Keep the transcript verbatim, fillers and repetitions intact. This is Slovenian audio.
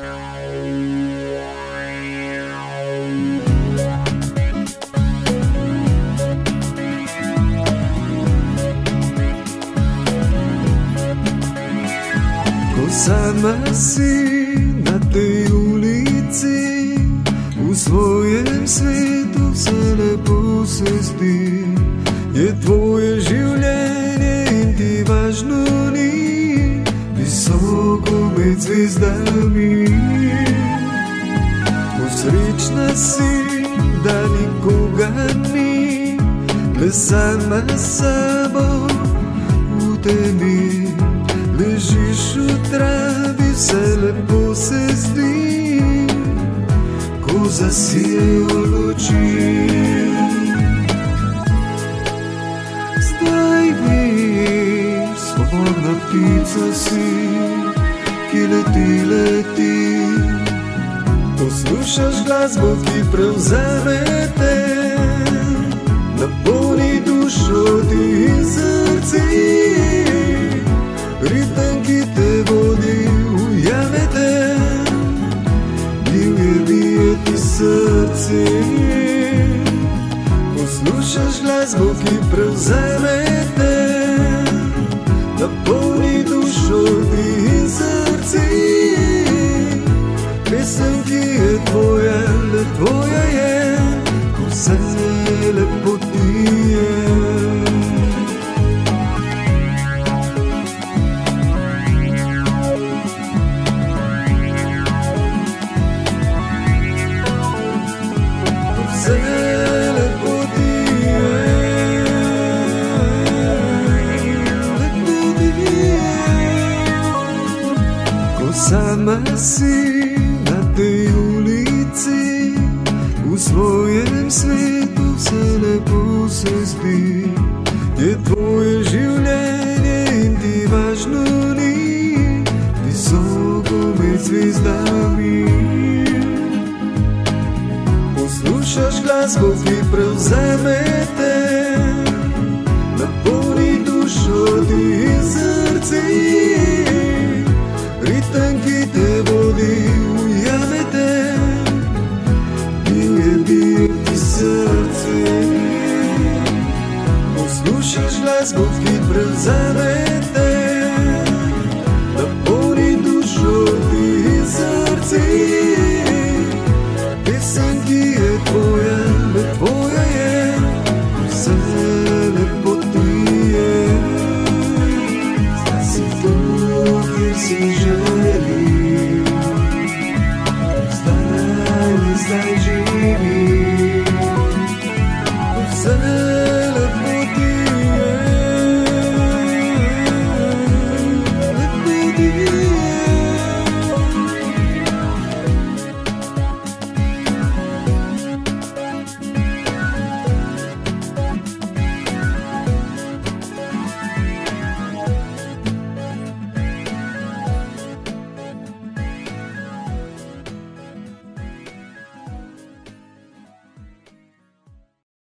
Sama si na tej ulici, u svojem svetu vse lepo se zdi. Je tvoje življenje in ti važno ni, visoko med zvezdami. Srečna si, da nikoga ni, le sama s sabo v tebi. Ležiš v travi, vse lepo se zdi, ko zasijejo luči. Zdaj veš, svobodna ptica si, ki leti, leti. Poslušaš glasbo, ki prevzame te, napolni dušo ti in srce. Ritem, ki te vodi, ujame te, divje bije ti srce. Poslušaš glasbo, ki prevzame te, napolni dušo ti in srce. Pesem, ki je tvoja, le tvoja je, ko vse lepo ti je. Sama si na tej ulici, v svojem svetu vse lepo se zdi. Je tvoje življenje in ti važno ni, visoko med zvezdami. Poslušaš glasbo, ki prevzame te, napolni dušo ti in srce. Ritem, ki te vodi, ujame te, bije, bije ti srce. Poslušaš glasbo, ki prevzame te, napolni dušo ti in srce. Pesem, ki je tvoja, le tvoja je, vse lepo ti je. Zdaj si tu, kjer si že.